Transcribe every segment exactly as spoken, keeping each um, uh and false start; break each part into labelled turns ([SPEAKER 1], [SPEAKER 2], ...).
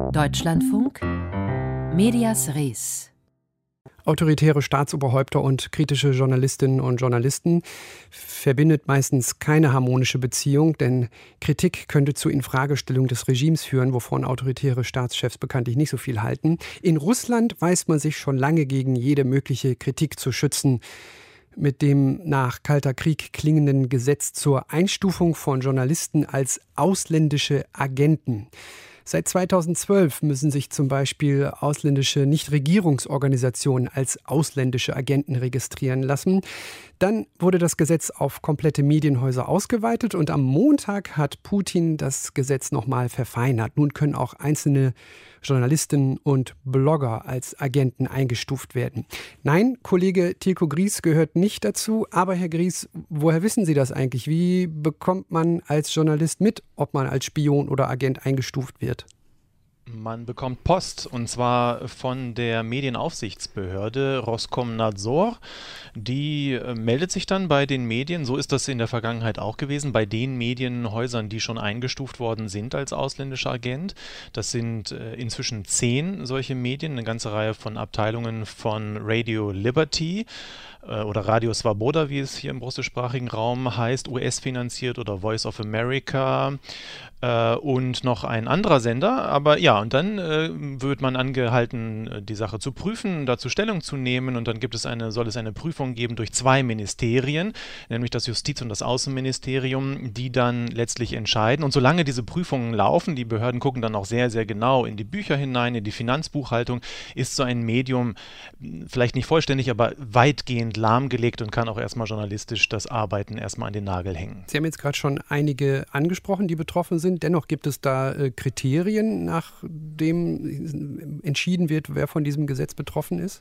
[SPEAKER 1] Deutschlandfunk Medias Res.
[SPEAKER 2] Autoritäre Staatsoberhäupter und kritische Journalistinnen und Journalisten verbindet meistens keine harmonische Beziehung, denn Kritik könnte zur Infragestellung des Regimes führen, wovon autoritäre Staatschefs bekanntlich nicht so viel halten. In Russland weiß man sich schon lange gegen jede mögliche Kritik zu schützen. Mit dem nach Kalter Krieg klingenden Gesetz zur Einstufung von Journalisten als ausländische Agenten. Seit zweitausendzwölf müssen sich zum Beispiel ausländische Nichtregierungsorganisationen als ausländische Agenten registrieren lassen. Dann wurde das Gesetz auf komplette Medienhäuser ausgeweitet und am Montag hat Putin das Gesetz nochmal verfeinert. Nun können auch einzelne Journalistinnen und Blogger als Agenten eingestuft werden. Nein, Kollege Tilko Gries gehört nicht dazu. Aber Herr Gries, woher wissen Sie das eigentlich? Wie bekommt man als Journalist mit, ob man als Spion oder Agent eingestuft wird?
[SPEAKER 3] Man bekommt Post, und zwar von der Medienaufsichtsbehörde Roskomnadzor. Die äh, meldet sich dann bei den Medien, so ist das in der Vergangenheit auch gewesen, bei den Medienhäusern, die schon eingestuft worden sind als ausländischer Agent. Das sind äh, inzwischen zehn solche Medien, eine ganze Reihe von Abteilungen von Radio Liberty äh, oder Radio Svoboda, wie es hier im russischsprachigen Raum heißt, U S-finanziert, oder Voice of America äh, und noch ein anderer Sender. Aber ja, und dann äh, wird man angehalten, die Sache zu prüfen, dazu Stellung zu nehmen, und dann gibt es eine, soll es eine Prüfung geben durch zwei Ministerien, nämlich das Justiz- und das Außenministerium, die dann letztlich entscheiden. Und solange diese Prüfungen laufen, die Behörden gucken dann auch sehr, sehr genau in die Bücher hinein, in die Finanzbuchhaltung, ist so ein Medium vielleicht nicht vollständig, aber weitgehend lahmgelegt und kann auch erstmal journalistisch das Arbeiten erstmal an den Nagel hängen.
[SPEAKER 2] Sie haben jetzt gerade schon einige angesprochen, die betroffen sind. Dennoch gibt es da äh, Kriterien, nach dem entschieden wird, wer von diesem Gesetz betroffen ist?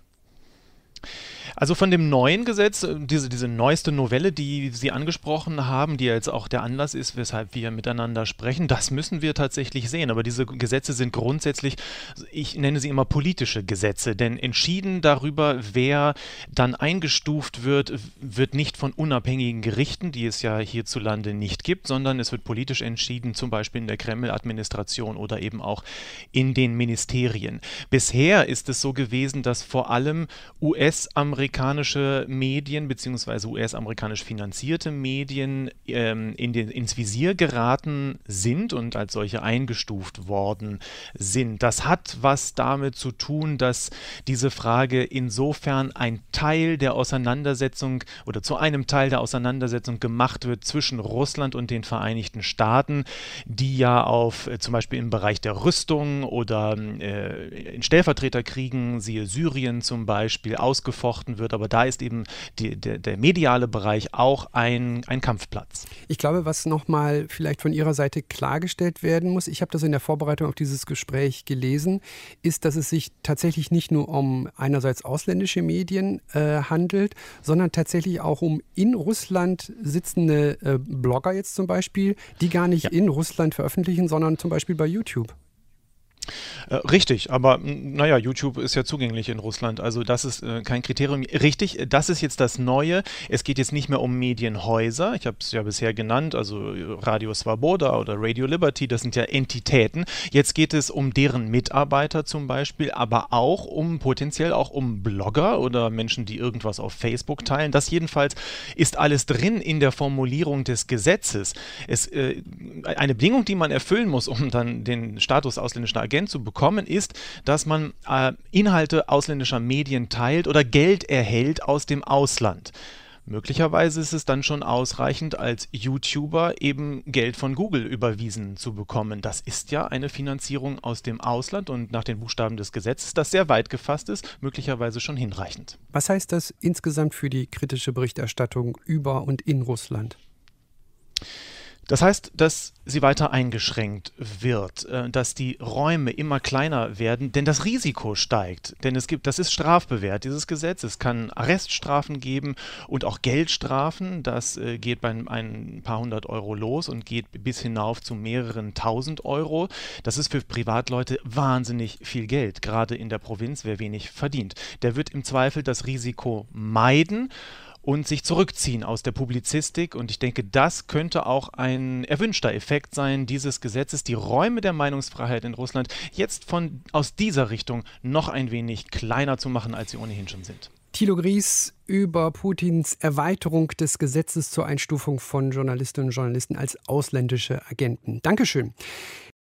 [SPEAKER 3] Also von dem neuen Gesetz, diese, diese neueste Novelle, die Sie angesprochen haben, die jetzt auch der Anlass ist, weshalb wir miteinander sprechen, das müssen wir tatsächlich sehen. Aber diese Gesetze sind grundsätzlich, ich nenne sie immer politische Gesetze, denn entschieden darüber, wer dann eingestuft wird, wird nicht von unabhängigen Gerichten, die es ja hierzulande nicht gibt, sondern es wird politisch entschieden, zum Beispiel in der Kreml-Administration oder eben auch in den Ministerien. Bisher ist es so gewesen, dass vor allem U S-amerikanische Medien bzw. U S-amerikanisch finanzierte Medien ähm, in den, ins Visier geraten sind und als solche eingestuft worden sind. Das hat was damit zu tun, dass diese Frage insofern ein Teil der Auseinandersetzung oder zu einem Teil der Auseinandersetzung gemacht wird zwischen Russland und den Vereinigten Staaten, die ja auf äh, zum Beispiel im Bereich der Rüstung oder äh, in Stellvertreterkriegen, siehe Syrien zum Beispiel, ausgefochten wird, aber da ist eben die, der, der mediale Bereich auch ein, ein Kampfplatz.
[SPEAKER 2] Ich glaube, was nochmal vielleicht von Ihrer Seite klargestellt werden muss, ich habe das in der Vorbereitung auf dieses Gespräch gelesen, ist, dass es sich tatsächlich nicht nur um einerseits ausländische Medien äh, handelt, sondern tatsächlich auch um in Russland sitzende äh, Blogger jetzt zum Beispiel, die gar nicht ja. in Russland veröffentlichen, sondern zum Beispiel bei YouTube.
[SPEAKER 3] Äh, richtig, aber naja, YouTube ist ja zugänglich in Russland, also das ist äh, kein Kriterium. Richtig, das ist jetzt das Neue. Es geht jetzt nicht mehr um Medienhäuser, ich habe es ja bisher genannt, also Radio Svoboda oder Radio Liberty, das sind ja Entitäten. Jetzt geht es um deren Mitarbeiter zum Beispiel, aber auch um potenziell auch um Blogger oder Menschen, die irgendwas auf Facebook teilen. Das jedenfalls ist alles drin in der Formulierung des Gesetzes. Es, äh, eine Bedingung, die man erfüllen muss, um dann den Status ausländischer Agent zu bekommen, ist, dass man äh, Inhalte ausländischer Medien teilt oder Geld erhält aus dem Ausland. Möglicherweise ist es dann schon ausreichend, als YouTuber eben Geld von Google überwiesen zu bekommen. Das ist ja eine Finanzierung aus dem Ausland und nach den Buchstaben des Gesetzes, das sehr weit gefasst ist, möglicherweise schon hinreichend.
[SPEAKER 2] Was heißt das insgesamt für die kritische Berichterstattung über und in Russland?
[SPEAKER 3] Das heißt, dass sie weiter eingeschränkt wird, dass die Räume immer kleiner werden, denn das Risiko steigt. Denn es gibt, das ist strafbewehrt, dieses Gesetz. Es kann Arreststrafen geben und auch Geldstrafen. Das geht bei ein paar hundert Euro los und geht bis hinauf zu mehreren tausend Euro. Das ist für Privatleute wahnsinnig viel Geld, gerade in der Provinz, wer wenig verdient. Der wird im Zweifel das Risiko meiden und sich zurückziehen aus der Publizistik. Und ich denke, das könnte auch ein erwünschter Effekt sein dieses Gesetzes, die Räume der Meinungsfreiheit in Russland jetzt von aus dieser Richtung noch ein wenig kleiner zu machen, als sie ohnehin schon sind.
[SPEAKER 2] Thilo Gries über Putins Erweiterung des Gesetzes zur Einstufung von Journalistinnen und Journalisten als ausländische Agenten. Dankeschön.